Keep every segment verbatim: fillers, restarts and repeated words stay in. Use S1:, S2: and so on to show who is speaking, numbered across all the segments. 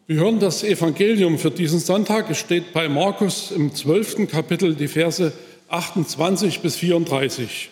S1: Wir hören das Evangelium für diesen Sonntag. Es steht bei Markus im zwölften Kapitel, die Verse achtundzwanzig bis vierunddreißig.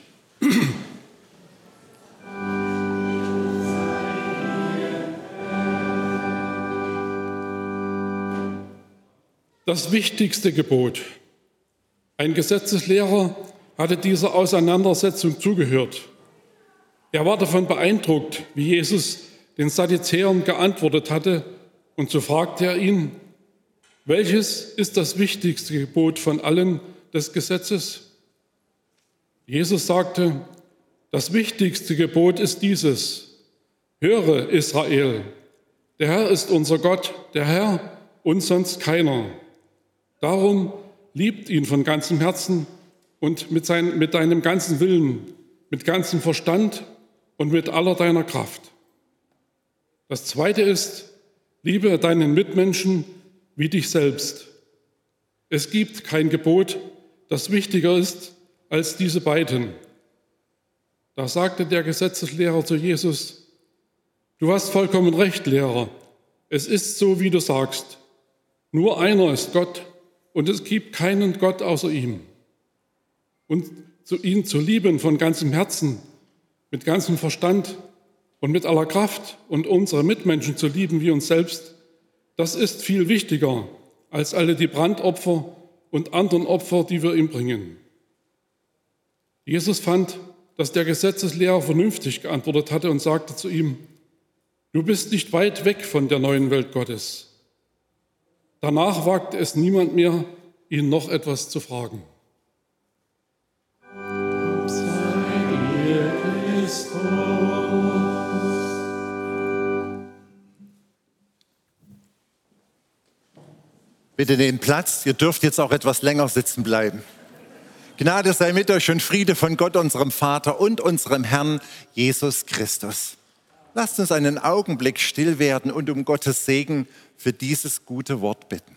S1: Das wichtigste Gebot. Ein Gesetzeslehrer hatte dieser Auseinandersetzung zugehört. Er war davon beeindruckt, wie Jesus den Sadduzäern geantwortet hatte, und so fragte er ihn: Welches ist das wichtigste Gebot von allen des Gesetzes? Jesus sagte: Das wichtigste Gebot ist dieses: Höre, Israel, der Herr ist unser Gott, der Herr und sonst keiner. Darum liebt ihn von ganzem Herzen und mit, sein, mit deinem ganzen Willen, mit ganzem Verstand und mit aller deiner Kraft. Das zweite ist: Liebe deinen Mitmenschen wie dich selbst. Es gibt kein Gebot, das wichtiger ist als diese beiden. Da sagte der Gesetzeslehrer zu Jesus: Du hast vollkommen recht, Lehrer. Es ist so, wie du sagst. Nur einer ist Gott und es gibt keinen Gott außer ihm. Und zu ihn zu lieben von ganzem Herzen, mit ganzem Verstand und mit aller Kraft und unsere Mitmenschen zu lieben wie uns selbst, das ist viel wichtiger als alle die Brandopfer und anderen Opfer, die wir ihm bringen. Jesus fand, dass der Gesetzeslehrer vernünftig geantwortet hatte und sagte zu ihm: Du bist nicht weit weg von der neuen Welt Gottes. Danach wagte es niemand mehr, ihn noch etwas zu fragen.
S2: Bitte nehmt Platz, ihr dürft jetzt auch etwas länger sitzen bleiben. Gnade sei mit euch und Friede von Gott, unserem Vater und unserem Herrn Jesus Christus. Lasst uns einen Augenblick still werden und um Gottes Segen für dieses gute Wort bitten.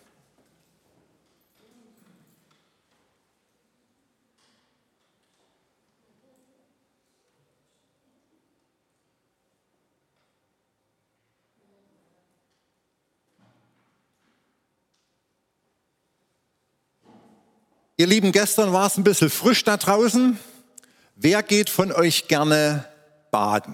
S2: Ihr Lieben, gestern war es ein bisschen frisch da draußen. Wer geht von euch gerne baden?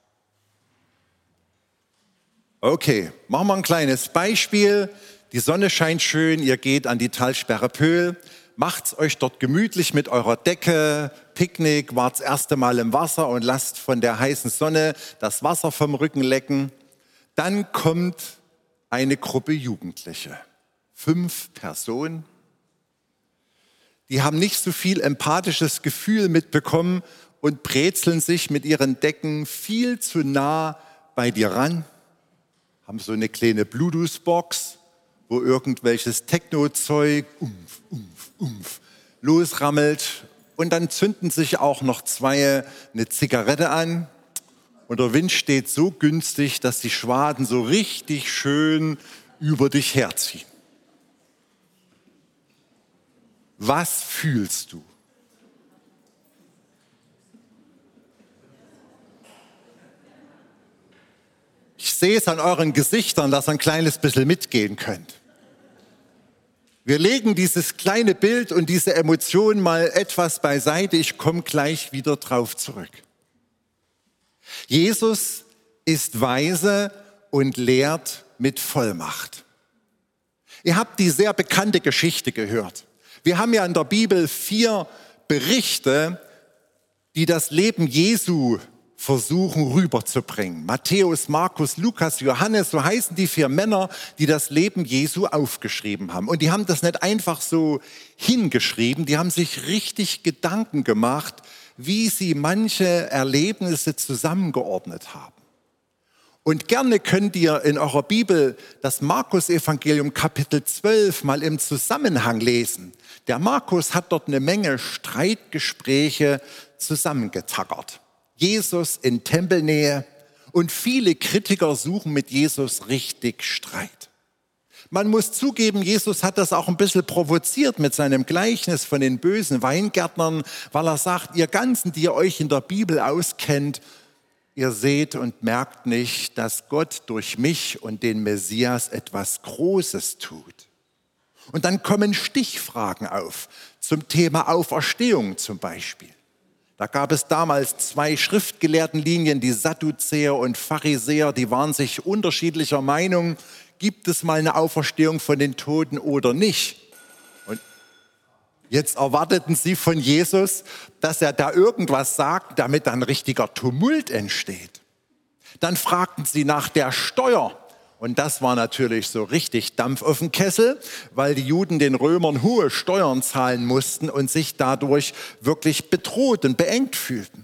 S2: Okay, machen wir ein kleines Beispiel. Die Sonne scheint schön, ihr geht an die Talsperre Pöhl, macht's euch dort gemütlich mit eurer Decke, Picknick, wart das erste Mal im Wasser und lasst von der heißen Sonne das Wasser vom Rücken lecken. Dann kommt eine Gruppe Jugendliche, fünf Personen. Die haben nicht so viel empathisches Gefühl mitbekommen und brezeln sich mit ihren Decken viel zu nah bei dir ran. Haben so eine kleine Bluetooth-Box, wo irgendwelches Techno-Zeug umf, umf, umf, losrammelt. Und dann zünden sich auch noch zwei eine Zigarette an. Und der Wind steht so günstig, dass die Schwaden so richtig schön über dich herziehen. Was fühlst du? Ich sehe es an euren Gesichtern, dass ihr ein kleines bisschen mitgehen könnt. Wir legen dieses kleine Bild und diese Emotion mal etwas beiseite. Ich komme gleich wieder drauf zurück. Jesus ist weise und lehrt mit Vollmacht. Ihr habt die sehr bekannte Geschichte gehört. Wir haben ja in der Bibel vier Berichte, die das Leben Jesu versuchen rüberzubringen. Matthäus, Markus, Lukas, Johannes, so heißen die vier Männer, die das Leben Jesu aufgeschrieben haben. Und die haben das nicht einfach so hingeschrieben, die haben sich richtig Gedanken gemacht, wie sie manche Erlebnisse zusammengeordnet haben. Und gerne könnt ihr in eurer Bibel das Markus-Evangelium Kapitel zwölf mal im Zusammenhang lesen. Der Markus hat dort eine Menge Streitgespräche zusammengetackert. Jesus in Tempelnähe und viele Kritiker suchen mit Jesus richtig Streit. Man muss zugeben, Jesus hat das auch ein bisschen provoziert mit seinem Gleichnis von den bösen Weingärtnern, weil er sagt, ihr Ganzen, die ihr euch in der Bibel auskennt, ihr seht und merkt nicht, dass Gott durch mich und den Messias etwas Großes tut. Und dann kommen Stichfragen auf, zum Thema Auferstehung zum Beispiel. Da gab es damals zwei Schriftgelehrtenlinien, die Sadduzäer und Pharisäer, die waren sich unterschiedlicher Meinung, gibt es mal eine Auferstehung von den Toten oder nicht? Und jetzt erwarteten sie von Jesus, dass er da irgendwas sagt, damit dann richtiger Tumult entsteht. Dann fragten sie nach der Steuer. Und das war natürlich so richtig Dampf auf den Kessel, weil die Juden den Römern hohe Steuern zahlen mussten und sich dadurch wirklich bedroht und beengt fühlten.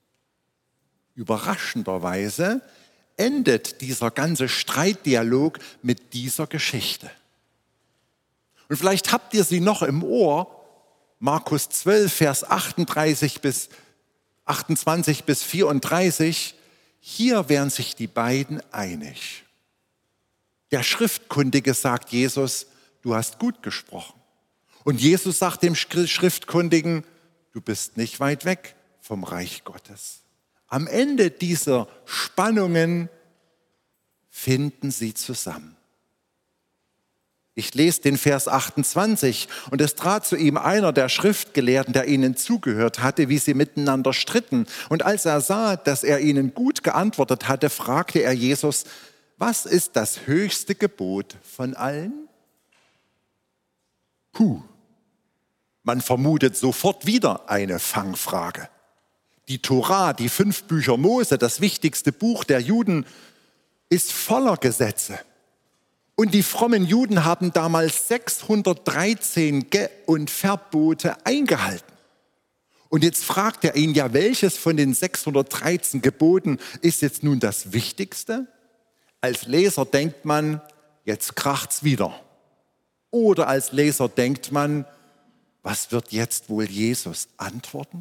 S2: Überraschenderweise endet dieser ganze Streitdialog mit dieser Geschichte. Und vielleicht habt ihr sie noch im Ohr, Markus zwölf, Vers achtunddreißig bis achtundzwanzig bis vierunddreißig. Hier wären sich die beiden einig. Der Schriftkundige sagt Jesus, du hast gut gesprochen. Und Jesus sagt dem Schriftkundigen, du bist nicht weit weg vom Reich Gottes. Am Ende dieser Spannungen finden sie zusammen. Ich lese den Vers achtundzwanzig. Und es trat zu ihm einer der Schriftgelehrten, der ihnen zugehört hatte, wie sie miteinander stritten. Und als er sah, dass er ihnen gut geantwortet hatte, fragte er Jesus, was ist das höchste Gebot von allen? Puh, man vermutet sofort wieder eine Fangfrage. Die Tora, die fünf Bücher Mose, das wichtigste Buch der Juden, ist voller Gesetze. Und die frommen Juden haben damals sechshundertdreizehn Ge- und Verbote eingehalten. Und jetzt fragt er ihn, ja, welches von den sechshundertdreizehn Geboten ist jetzt nun das Wichtigste? Als Leser denkt man, jetzt kracht's wieder. Oder als Leser denkt man, was wird jetzt wohl Jesus antworten?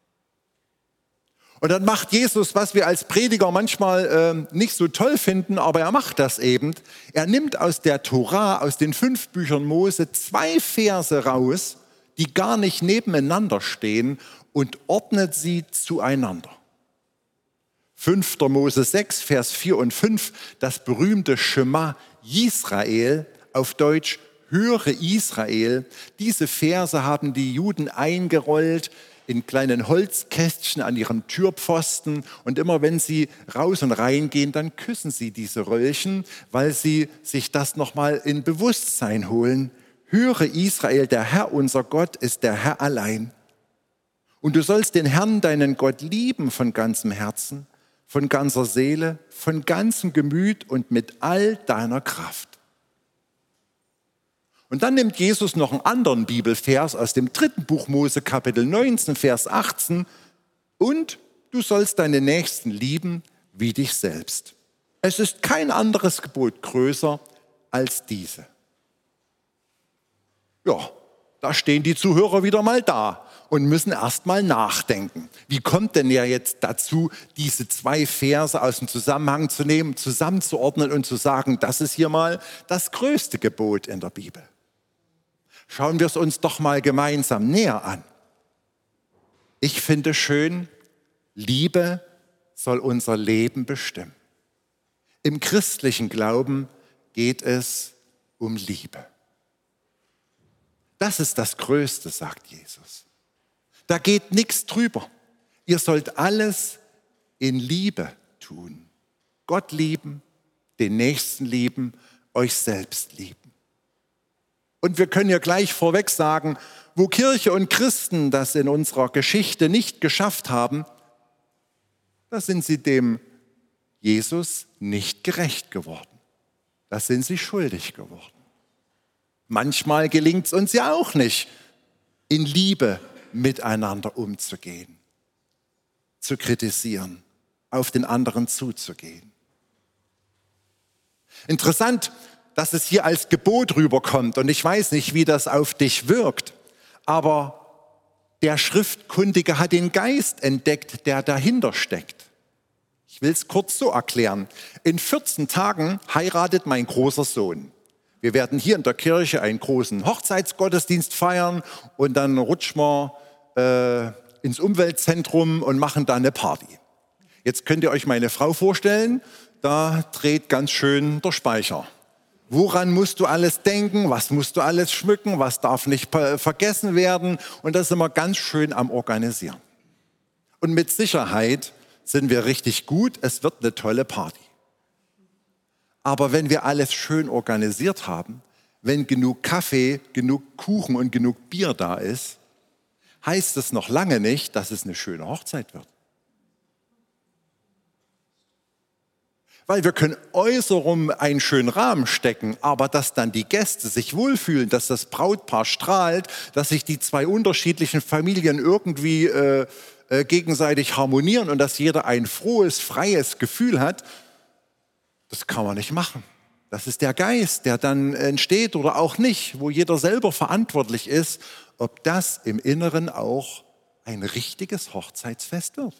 S2: Und dann macht Jesus, was wir als Prediger manchmal äh, nicht so toll finden, aber er macht das eben. Er nimmt aus der Tora, aus den fünf Büchern Mose, zwei Verse raus, die gar nicht nebeneinander stehen und ordnet sie zueinander. fünfter Mose sechs, Vers vier und fünf, das berühmte Schema Yisrael, auf Deutsch Höre Israel. Diese Verse haben die Juden eingerollt in kleinen Holzkästchen an ihren Türpfosten. Und immer wenn sie raus und reingehen, dann küssen sie diese Röllchen, weil sie sich das nochmal in Bewusstsein holen. Höre Israel, der Herr, unser Gott, ist der Herr allein. Und du sollst den Herrn, deinen Gott, lieben von ganzem Herzen, von ganzer Seele, von ganzem Gemüt und mit all deiner Kraft. Und dann nimmt Jesus noch einen anderen Bibelvers aus dem dritten Buch Mose, Kapitel neunzehn, Vers achtzehn. Und du sollst deine Nächsten lieben wie dich selbst. Es ist kein anderes Gebot größer als diese. Ja, da stehen die Zuhörer wieder mal da und müssen erst mal nachdenken. Wie kommt denn er jetzt dazu, diese zwei Verse aus dem Zusammenhang zu nehmen, zusammenzuordnen und zu sagen, das ist hier mal das größte Gebot in der Bibel? Schauen wir es uns doch mal gemeinsam näher an. Ich finde schön, Liebe soll unser Leben bestimmen. Im christlichen Glauben geht es um Liebe. Das ist das Größte, sagt Jesus. Da geht nichts drüber. Ihr sollt alles in Liebe tun. Gott lieben, den Nächsten lieben, euch selbst lieben. Und wir können ja gleich vorweg sagen, wo Kirche und Christen das in unserer Geschichte nicht geschafft haben, da sind sie dem Jesus nicht gerecht geworden. Da sind sie schuldig geworden. Manchmal gelingt es uns ja auch nicht, in Liebe miteinander umzugehen, zu kritisieren, auf den anderen zuzugehen. Interessant, dass es hier als Gebot rüberkommt. Und ich weiß nicht, wie das auf dich wirkt, aber der Schriftkundige hat den Geist entdeckt, der dahinter steckt. Ich will es kurz so erklären. In vierzehn Tagen heiratet mein großer Sohn. Wir werden hier in der Kirche einen großen Hochzeitsgottesdienst feiern und dann rutschen wir äh, ins Umweltzentrum und machen da eine Party. Jetzt könnt ihr euch meine Frau vorstellen, da dreht ganz schön der Speicher. Woran musst du alles denken? Was musst du alles schmücken? Was darf nicht vergessen werden? Und das sind wir ganz schön am Organisieren. Und mit Sicherheit sind wir richtig gut. Es wird eine tolle Party. Aber wenn wir alles schön organisiert haben, wenn genug Kaffee, genug Kuchen und genug Bier da ist, heißt es noch lange nicht, dass es eine schöne Hochzeit wird. Weil wir können äußerrum einen schönen Rahmen stecken, aber dass dann die Gäste sich wohlfühlen, dass das Brautpaar strahlt, dass sich die zwei unterschiedlichen Familien irgendwie äh, äh, gegenseitig harmonieren und dass jeder ein frohes, freies Gefühl hat, das kann man nicht machen. Das ist der Geist, der dann entsteht oder auch nicht, wo jeder selber verantwortlich ist, ob das im Inneren auch ein richtiges Hochzeitsfest wird.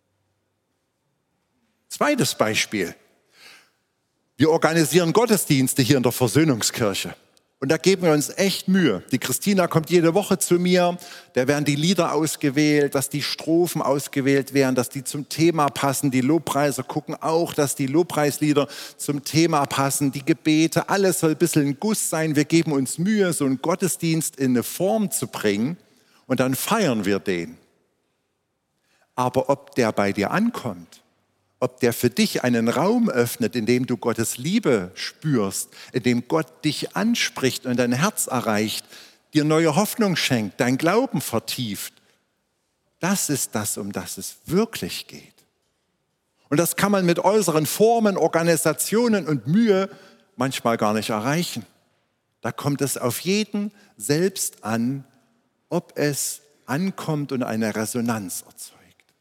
S2: Zweites Beispiel. Wir organisieren Gottesdienste hier in der Versöhnungskirche. Und da geben wir uns echt Mühe. Die Christina kommt jede Woche zu mir, da werden die Lieder ausgewählt, dass die Strophen ausgewählt werden, dass die zum Thema passen. Die Lobpreiser gucken auch, dass die Lobpreislieder zum Thema passen. Die Gebete, alles soll ein bisschen ein Guss sein. Wir geben uns Mühe, so einen Gottesdienst in eine Form zu bringen und dann feiern wir den. Aber ob der bei dir ankommt, ob der für dich einen Raum öffnet, in dem du Gottes Liebe spürst, in dem Gott dich anspricht und dein Herz erreicht, dir neue Hoffnung schenkt, dein Glauben vertieft. Das ist das, um das es wirklich geht. Und das kann man mit äußeren Formen, Organisationen und Mühe manchmal gar nicht erreichen. Da kommt es auf jeden selbst an, ob es ankommt und eine Resonanz erzeugt.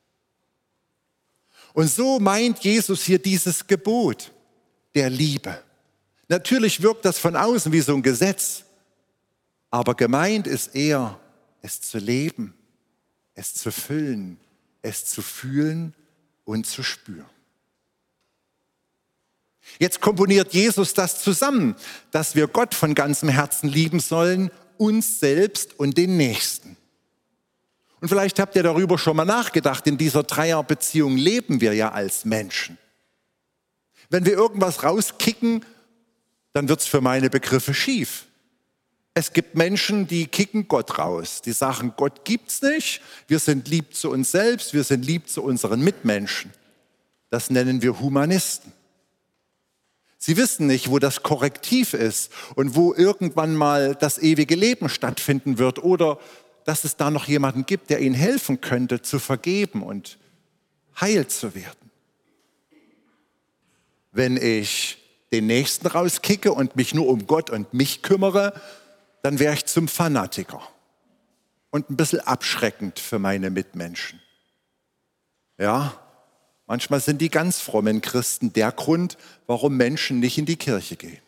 S2: Und so meint Jesus hier dieses Gebot der Liebe. Natürlich wirkt das von außen wie so ein Gesetz, aber gemeint ist eher, es zu leben, es zu füllen, es zu fühlen und zu spüren. Jetzt komponiert Jesus das zusammen, dass wir Gott von ganzem Herzen lieben sollen, uns selbst und den Nächsten. Und vielleicht habt ihr darüber schon mal nachgedacht, in dieser Dreierbeziehung leben wir ja als Menschen. Wenn wir irgendwas rauskicken, dann wird es für meine Begriffe schief. Es gibt Menschen, die kicken Gott raus. Die sagen, Gott gibt's nicht, wir sind lieb zu uns selbst, wir sind lieb zu unseren Mitmenschen. Das nennen wir Humanisten. Sie wissen nicht, wo das Korrektiv ist und wo irgendwann mal das ewige Leben stattfinden wird oder dass es da noch jemanden gibt, der ihnen helfen könnte, zu vergeben und heil zu werden. Wenn ich den Nächsten rauskicke und mich nur um Gott und mich kümmere, dann wäre ich zum Fanatiker und ein bisschen abschreckend für meine Mitmenschen. Ja, manchmal sind die ganz frommen Christen der Grund, warum Menschen nicht in die Kirche gehen.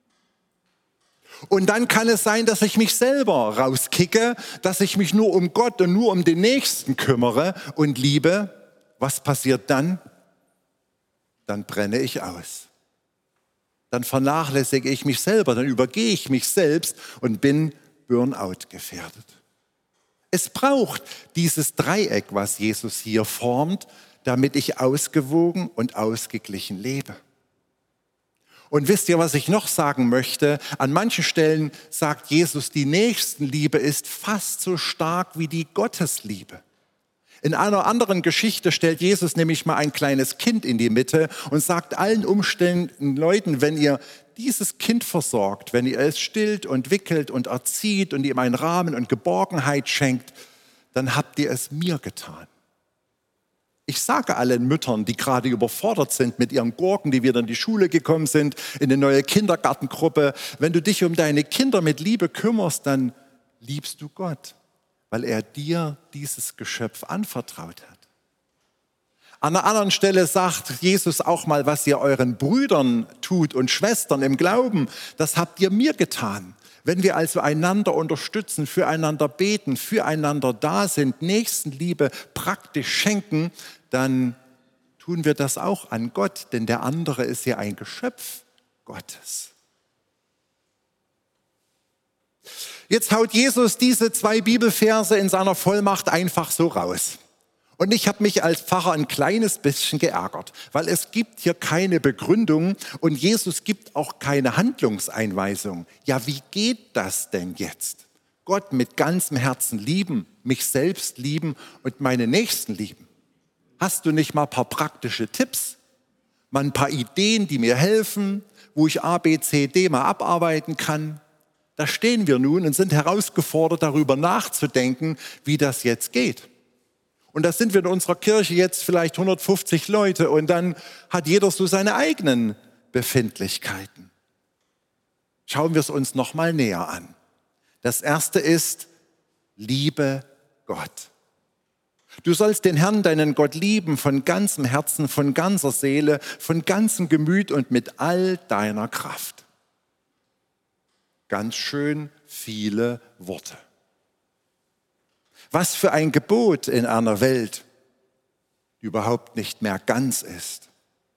S2: Und dann kann es sein, dass ich mich selber rauskicke, dass ich mich nur um Gott und nur um den Nächsten kümmere und liebe. Was passiert dann? Dann brenne ich aus. Dann vernachlässige ich mich selber, dann übergehe ich mich selbst und bin Burnout gefährdet. Es braucht dieses Dreieck, was Jesus hier formt, damit ich ausgewogen und ausgeglichen lebe. Und wisst ihr, was ich noch sagen möchte? An manchen Stellen sagt Jesus, die Nächstenliebe ist fast so stark wie die Gottesliebe. In einer anderen Geschichte stellt Jesus nämlich mal ein kleines Kind in die Mitte und sagt allen umstehenden Leuten, wenn ihr dieses Kind versorgt, wenn ihr es stillt und wickelt und erzieht und ihm einen Rahmen und Geborgenheit schenkt, dann habt ihr es mir getan. Ich sage allen Müttern, die gerade überfordert sind mit ihren Gurken, die wieder in die Schule gekommen sind, in eine neue Kindergartengruppe, wenn du dich um deine Kinder mit Liebe kümmerst, dann liebst du Gott, weil er dir dieses Geschöpf anvertraut hat. An einer anderen Stelle sagt Jesus auch mal, was ihr euren Brüdern tut und Schwestern im Glauben, das habt ihr mir getan. Wenn wir also einander unterstützen, füreinander beten, füreinander da sind, Nächstenliebe praktisch schenken, dann tun wir das auch an Gott, denn der andere ist ja ein Geschöpf Gottes. Jetzt haut Jesus diese zwei Bibelverse in seiner Vollmacht einfach so raus. Und ich habe mich als Pfarrer ein kleines bisschen geärgert, weil es gibt hier keine Begründung und Jesus gibt auch keine Handlungseinweisung. Ja, wie geht das denn jetzt? Gott mit ganzem Herzen lieben, mich selbst lieben und meine Nächsten lieben. Hast du nicht mal ein paar praktische Tipps? Mal ein paar Ideen, die mir helfen, wo ich A, B, C, D mal abarbeiten kann? Da stehen wir nun und sind herausgefordert, darüber nachzudenken, wie das jetzt geht. Und da sind wir in unserer Kirche jetzt vielleicht hundertfünfzig Leute und dann hat jeder so seine eigenen Befindlichkeiten. Schauen wir es uns noch mal näher an. Das erste ist, liebe Gott. Du sollst den Herrn, deinen Gott, lieben von ganzem Herzen, von ganzer Seele, von ganzem Gemüt und mit all deiner Kraft. Ganz schön viele Worte. Was für ein Gebot in einer Welt, die überhaupt nicht mehr ganz ist.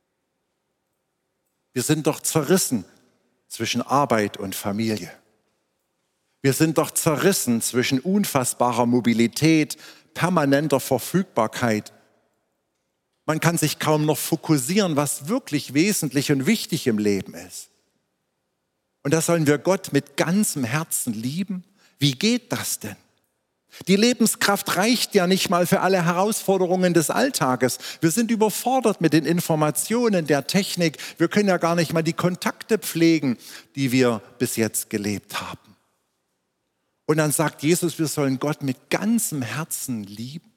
S2: Wir sind doch zerrissen zwischen Arbeit und Familie. Wir sind doch zerrissen zwischen unfassbarer Mobilität, permanenter Verfügbarkeit. Man kann sich kaum noch fokussieren, was wirklich wesentlich und wichtig im Leben ist. Und da sollen wir Gott mit ganzem Herzen lieben? Wie geht das denn? Die Lebenskraft reicht ja nicht mal für alle Herausforderungen des Alltages. Wir sind überfordert mit den Informationen der Technik. Wir können ja gar nicht mal die Kontakte pflegen, die wir bis jetzt gelebt haben. Und dann sagt Jesus, wir sollen Gott mit ganzem Herzen lieben.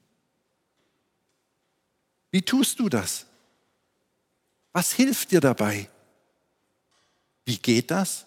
S2: Wie tust du das? Was hilft dir dabei? Wie geht das?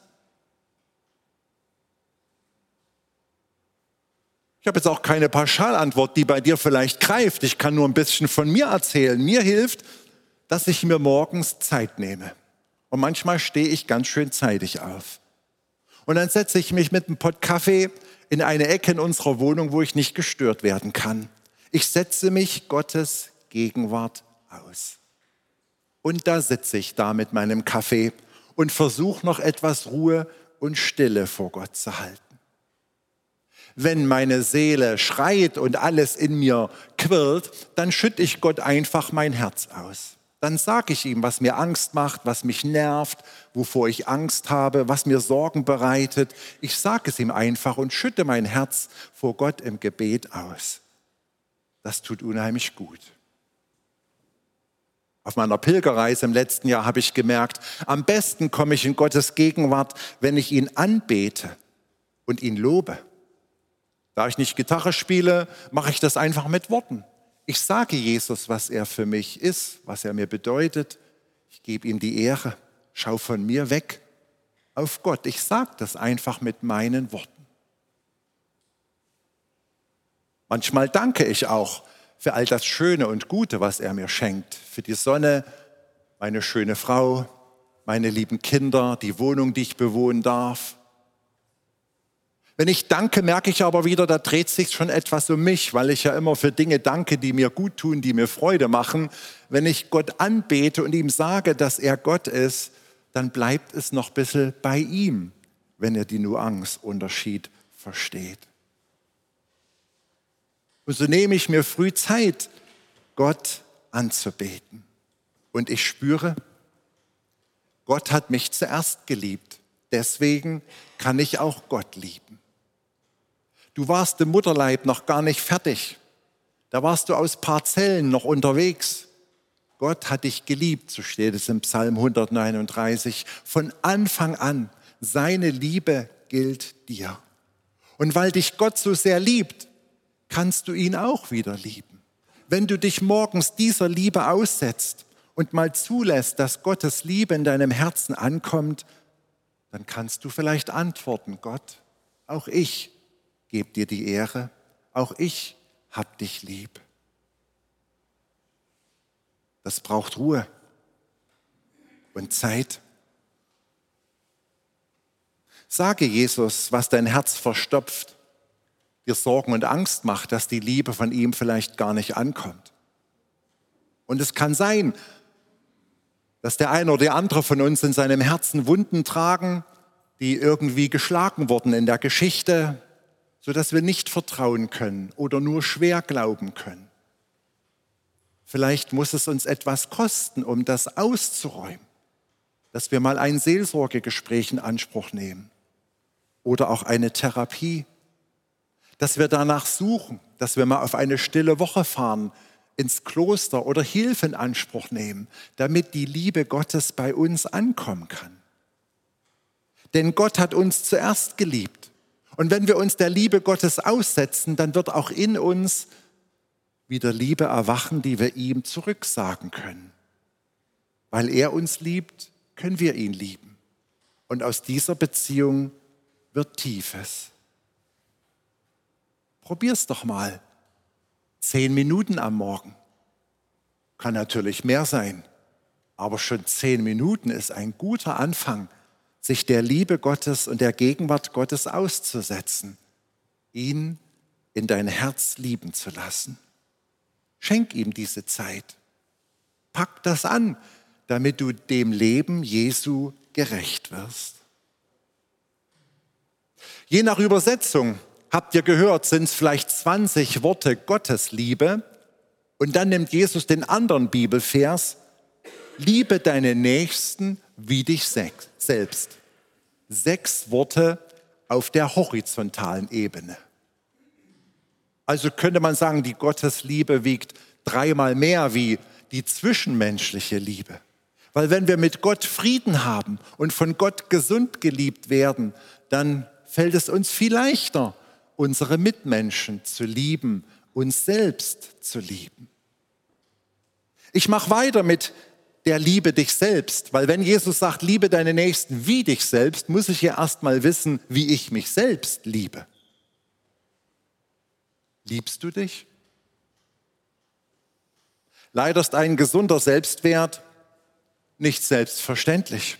S2: Ich habe jetzt auch keine Pauschalantwort, die bei dir vielleicht greift. Ich kann nur ein bisschen von mir erzählen. Mir hilft, dass ich mir morgens Zeit nehme. Und manchmal stehe ich ganz schön zeitig auf. Und dann setze ich mich mit einem Pott Kaffee in eine Ecke in unserer Wohnung, wo ich nicht gestört werden kann. Ich setze mich Gottes Gegenwart aus. Und da sitze ich da mit meinem Kaffee und versuche noch etwas Ruhe und Stille vor Gott zu halten. Wenn meine Seele schreit und alles in mir quirlt, dann schütte ich Gott einfach mein Herz aus. Dann sage ich ihm, was mir Angst macht, was mich nervt, wovor ich Angst habe, was mir Sorgen bereitet. Ich sage es ihm einfach und schütte mein Herz vor Gott im Gebet aus. Das tut unheimlich gut. Auf meiner Pilgerreise im letzten Jahr habe ich gemerkt, am besten komme ich in Gottes Gegenwart, wenn ich ihn anbete und ihn lobe. Da ich nicht Gitarre spiele, mache ich das einfach mit Worten. Ich sage Jesus, was er für mich ist, was er mir bedeutet. Ich gebe ihm die Ehre, schau von mir weg auf Gott. Ich sage das einfach mit meinen Worten. Manchmal danke ich auch für all das Schöne und Gute, was er mir schenkt. Für die Sonne, meine schöne Frau, meine lieben Kinder, die Wohnung, die ich bewohnen darf. Wenn ich danke, merke ich aber wieder, da dreht sich schon etwas um mich, weil ich ja immer für Dinge danke, die mir gut tun, die mir Freude machen. Wenn ich Gott anbete und ihm sage, dass er Gott ist, dann bleibt es noch ein bisschen bei ihm, wenn er die Nuance-Unterschied versteht. Und so nehme ich mir früh Zeit, Gott anzubeten. Und ich spüre, Gott hat mich zuerst geliebt. Deswegen kann ich auch Gott lieben. Du warst im Mutterleib noch gar nicht fertig. Da warst du aus Parzellen noch unterwegs. Gott hat dich geliebt, so steht es im Psalm hundertneununddreißig. Von Anfang an, seine Liebe gilt dir. Und weil dich Gott so sehr liebt, kannst du ihn auch wieder lieben. Wenn du dich morgens dieser Liebe aussetzt und mal zulässt, dass Gottes Liebe in deinem Herzen ankommt, dann kannst du vielleicht antworten, Gott, auch ich gebe dir die Ehre, auch ich hab dich lieb. Das braucht Ruhe und Zeit. Sage Jesus, was dein Herz verstopft, dir Sorgen und Angst macht, dass die Liebe von ihm vielleicht gar nicht ankommt. Und es kann sein, dass der eine oder andere von uns in seinem Herzen Wunden tragen, die irgendwie geschlagen wurden in der Geschichte, sodass wir nicht vertrauen können oder nur schwer glauben können. Vielleicht muss es uns etwas kosten, um das auszuräumen, dass wir mal ein Seelsorgegespräch in Anspruch nehmen oder auch eine Therapie, dass wir danach suchen, dass wir mal auf eine stille Woche fahren, ins Kloster oder Hilfe in Anspruch nehmen, damit die Liebe Gottes bei uns ankommen kann. Denn Gott hat uns zuerst geliebt. Und wenn wir uns der Liebe Gottes aussetzen, dann wird auch in uns wieder Liebe erwachen, die wir ihm zurücksagen können. Weil er uns liebt, können wir ihn lieben. Und aus dieser Beziehung wird Tiefes. Probier's doch mal. Zehn Minuten am Morgen. Kann natürlich mehr sein, aber schon zehn Minuten ist ein guter Anfang, sich der Liebe Gottes und der Gegenwart Gottes auszusetzen, ihn in dein Herz lieben zu lassen. Schenk ihm diese Zeit. Pack das an, damit du dem Leben Jesu gerecht wirst. Je nach Übersetzung, habt ihr gehört, sind es vielleicht zwanzig Worte Gottesliebe. Und dann nimmt Jesus den anderen Bibelvers, liebe deine Nächsten wie dich selbst. Sechs Worte auf der horizontalen Ebene. Also könnte man sagen, die Gottesliebe wiegt dreimal mehr wie die zwischenmenschliche Liebe. Weil wenn wir mit Gott Frieden haben und von Gott gesund geliebt werden, dann fällt es uns viel leichter, unsere Mitmenschen zu lieben, uns selbst zu lieben. Ich mache weiter mit der Liebe dich selbst, weil wenn Jesus sagt, liebe deine Nächsten wie dich selbst, muss ich ja erst mal wissen, wie ich mich selbst liebe. Liebst du dich? Leider ist ein gesunder Selbstwert nicht selbstverständlich.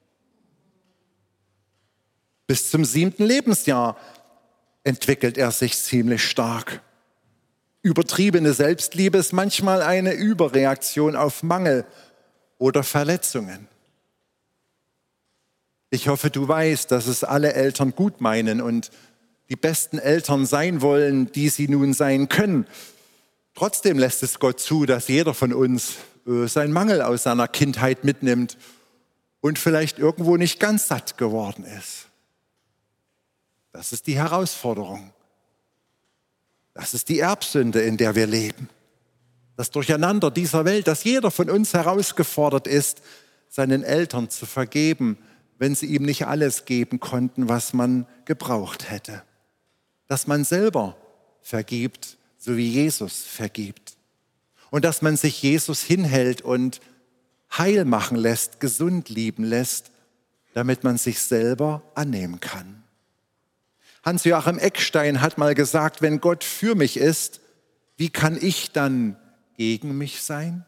S2: Bis zum siebten Lebensjahr entwickelt er sich ziemlich stark. Übertriebene Selbstliebe ist manchmal eine Überreaktion auf Mangel oder Verletzungen. Ich hoffe, du weißt, dass es alle Eltern gut meinen und die besten Eltern sein wollen, die sie nun sein können. Trotzdem lässt es Gott zu, dass jeder von uns äh, seinen Mangel aus seiner Kindheit mitnimmt und vielleicht irgendwo nicht ganz satt geworden ist. Das ist die Herausforderung. Das ist die Erbsünde, in der wir leben. Das Durcheinander dieser Welt, dass jeder von uns herausgefordert ist, seinen Eltern zu vergeben, wenn sie ihm nicht alles geben konnten, was man gebraucht hätte. Dass man selber vergibt, so wie Jesus vergibt. Und dass man sich Jesus hinhält und heil machen lässt, gesund lieben lässt, damit man sich selber annehmen kann. Hans-Joachim Eckstein hat mal gesagt, wenn Gott für mich ist, wie kann ich dann gegen mich sein?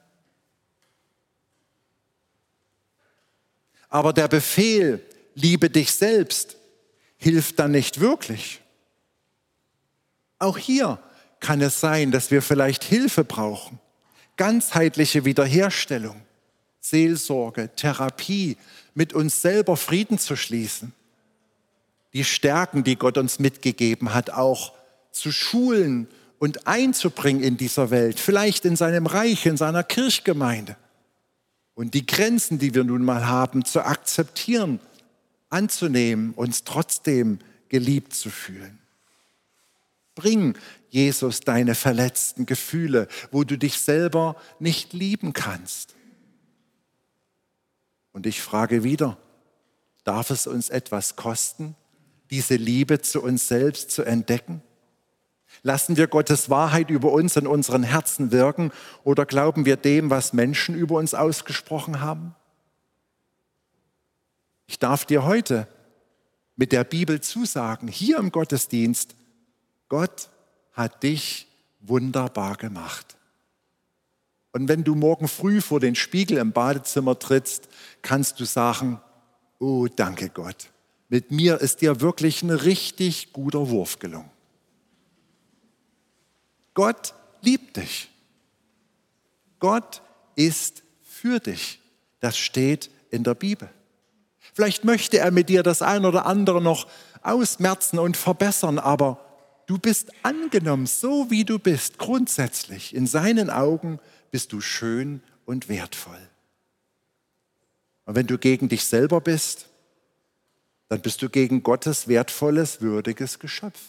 S2: Aber der Befehl, liebe dich selbst, hilft dann nicht wirklich. Auch hier kann es sein, dass wir vielleicht Hilfe brauchen. Ganzheitliche Wiederherstellung, Seelsorge, Therapie, mit uns selber Frieden zu schließen. Die Stärken, die Gott uns mitgegeben hat, auch zu schulen und einzubringen in dieser Welt, vielleicht in seinem Reich, in seiner Kirchgemeinde. Und die Grenzen, die wir nun mal haben, zu akzeptieren, anzunehmen, uns trotzdem geliebt zu fühlen. Bring Jesus deine verletzten Gefühle, wo du dich selber nicht lieben kannst. Und ich frage wieder, darf es uns etwas kosten, diese Liebe zu uns selbst zu entdecken? Lassen wir Gottes Wahrheit über uns in unseren Herzen wirken oder glauben wir dem, was Menschen über uns ausgesprochen haben? Ich darf dir heute mit der Bibel zusagen, hier im Gottesdienst, Gott hat dich wunderbar gemacht. Und wenn du morgen früh vor den Spiegel im Badezimmer trittst, kannst du sagen, oh, danke Gott, mit mir ist dir wirklich ein richtig guter Wurf gelungen. Gott liebt dich. Gott ist für dich. Das steht in der Bibel. Vielleicht möchte er mit dir das ein oder andere noch ausmerzen und verbessern, aber du bist angenommen, so wie du bist, grundsätzlich in seinen Augen bist du schön und wertvoll. Und wenn du gegen dich selber bist, dann bist du gegen Gottes wertvolles, würdiges Geschöpf.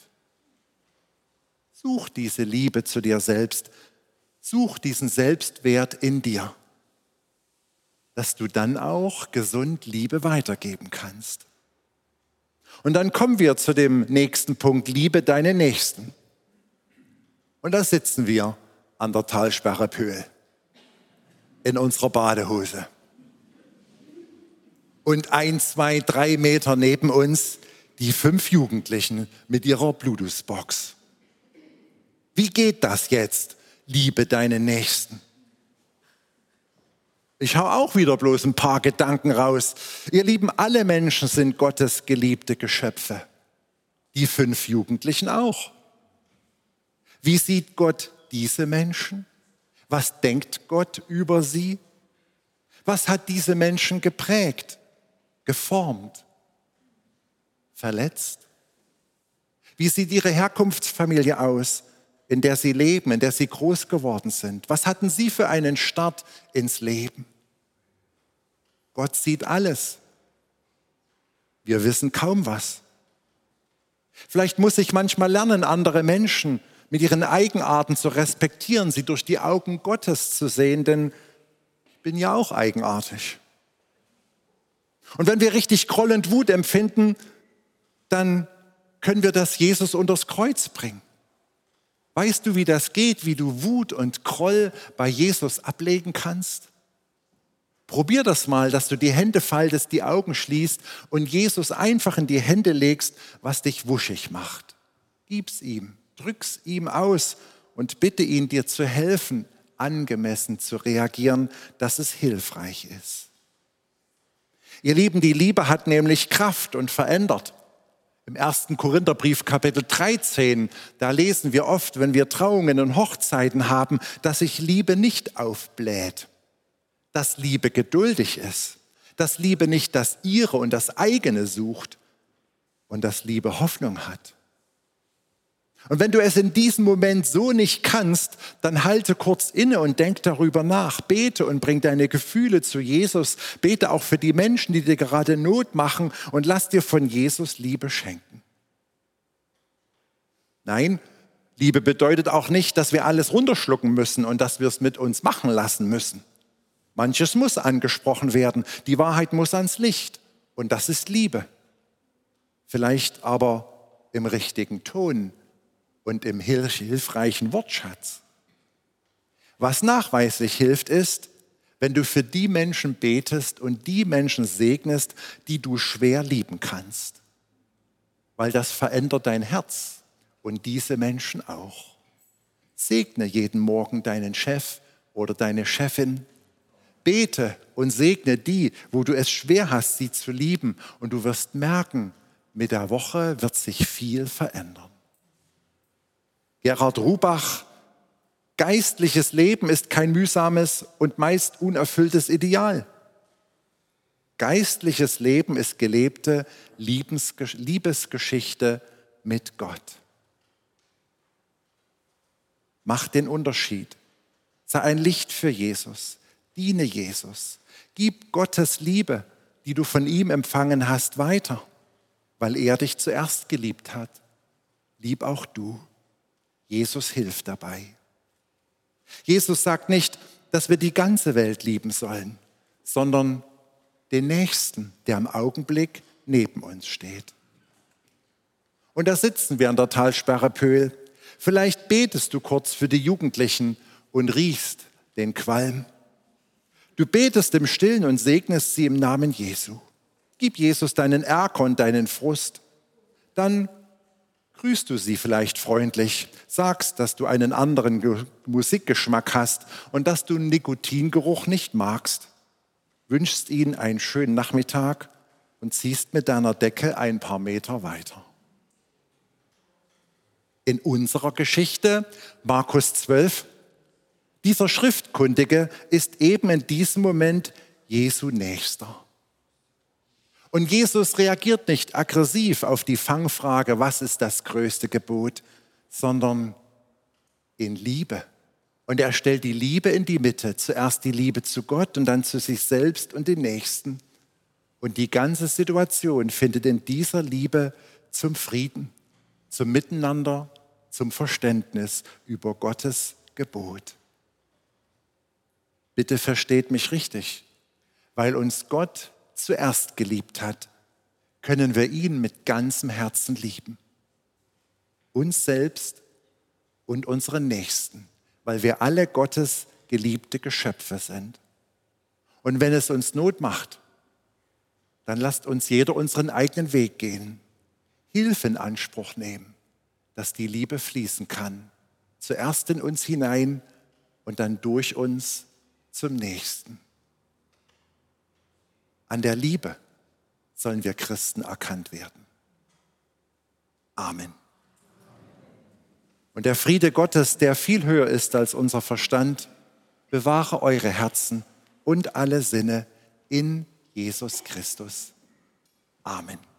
S2: Such diese Liebe zu dir selbst, such diesen Selbstwert in dir, dass du dann auch gesund Liebe weitergeben kannst. Und dann kommen wir zu dem nächsten Punkt, liebe deine Nächsten. Und da sitzen wir an der Talsperre Pöhl in unserer Badehose. Und ein, zwei, drei Meter neben uns die fünf Jugendlichen mit ihrer Bluetooth-Box. Wie geht das jetzt? Liebe deine Nächsten. Ich hau auch wieder bloß ein paar Gedanken raus. Ihr Lieben, alle Menschen sind Gottes geliebte Geschöpfe. Die fünf Jugendlichen auch. Wie sieht Gott diese Menschen? Was denkt Gott über sie? Was hat diese Menschen geprägt, geformt, verletzt? Wie sieht ihre Herkunftsfamilie aus, in der sie leben, in der sie groß geworden sind? Was hatten sie für einen Start ins Leben? Gott sieht alles. Wir wissen kaum was. Vielleicht muss ich manchmal lernen, andere Menschen mit ihren Eigenarten zu respektieren, sie durch die Augen Gottes zu sehen, denn ich bin ja auch eigenartig. Und wenn wir richtig Groll und Wut empfinden, dann können wir das Jesus unters Kreuz bringen. Weißt du, wie das geht, wie du Wut und Groll bei Jesus ablegen kannst? Probier das mal, dass du die Hände faltest, die Augen schließt und Jesus einfach in die Hände legst, was dich wuschig macht. Gib's ihm, drück's ihm aus und bitte ihn, dir zu helfen, angemessen zu reagieren, dass es hilfreich ist. Ihr Lieben, die Liebe hat nämlich Kraft und verändert. Im ersten Korintherbrief Kapitel dreizehn, da lesen wir oft, wenn wir Trauungen und Hochzeiten haben, dass sich Liebe nicht aufbläht, dass Liebe geduldig ist, dass Liebe nicht das Ihre und das eigene sucht und dass Liebe Hoffnung hat. Und wenn du es in diesem Moment so nicht kannst, dann halte kurz inne und denk darüber nach. Bete und bring deine Gefühle zu Jesus. Bete auch für die Menschen, die dir gerade Not machen und lass dir von Jesus Liebe schenken. Nein, Liebe bedeutet auch nicht, dass wir alles runterschlucken müssen und dass wir es mit uns machen lassen müssen. Manches muss angesprochen werden. Die Wahrheit muss ans Licht und das ist Liebe. Vielleicht aber im richtigen Ton und im hilfreichen Wortschatz. Was nachweislich hilft, ist, wenn du für die Menschen betest und die Menschen segnest, die du schwer lieben kannst. Weil das verändert dein Herz und diese Menschen auch. Segne jeden Morgen deinen Chef oder deine Chefin. Bete und segne die, wo du es schwer hast, sie zu lieben. Und du wirst merken, mit der Woche wird sich viel verändern. Gerhard Rubach: Geistliches Leben ist kein mühsames und meist unerfülltes Ideal. Geistliches Leben ist gelebte Liebesgeschichte mit Gott. Mach den Unterschied. Sei ein Licht für Jesus. Diene Jesus. Gib Gottes Liebe, die du von ihm empfangen hast, weiter, weil er dich zuerst geliebt hat. Lieb auch du. Jesus hilft dabei. Jesus sagt nicht, dass wir die ganze Welt lieben sollen, sondern den Nächsten, der im Augenblick neben uns steht. Und da sitzen wir an der Talsperre Pöhl. Vielleicht betest du kurz für die Jugendlichen und riechst den Qualm. Du betest im Stillen und segnest sie im Namen Jesu. Gib Jesus deinen Ärger und deinen Frust. Dann grüßt du sie vielleicht freundlich, sagst, dass du einen anderen Ge- Musikgeschmack hast und dass du Nikotingeruch nicht magst. Wünschst ihnen einen schönen Nachmittag und ziehst mit deiner Decke ein paar Meter weiter. In unserer Geschichte, Markus zwölf, dieser Schriftkundige ist eben in diesem Moment Jesu Nächster. Und Jesus reagiert nicht aggressiv auf die Fangfrage, was ist das größte Gebot, sondern in Liebe Und er stellt die Liebe in die Mitte. Zuerst die Liebe zu Gott und dann zu sich selbst und den Nächsten. Und die ganze Situation findet in dieser Liebe zum Frieden, zum Miteinander, zum Verständnis über Gottes Gebot. Bitte versteht mich richtig. Weil uns Gott zuerst geliebt hat, können wir ihn mit ganzem Herzen lieben. Uns selbst und unseren Nächsten, weil wir alle Gottes geliebte Geschöpfe sind. Und wenn es uns Not macht, dann lasst uns jeder unseren eigenen Weg gehen, Hilfe in Anspruch nehmen, dass die Liebe fließen kann. Zuerst in uns hinein und dann durch uns zum Nächsten. An der Liebe sollen wir Christen erkannt werden. Amen. Und der Friede Gottes, der viel höher ist als unser Verstand, bewahre eure Herzen und alle Sinne in Jesus Christus. Amen.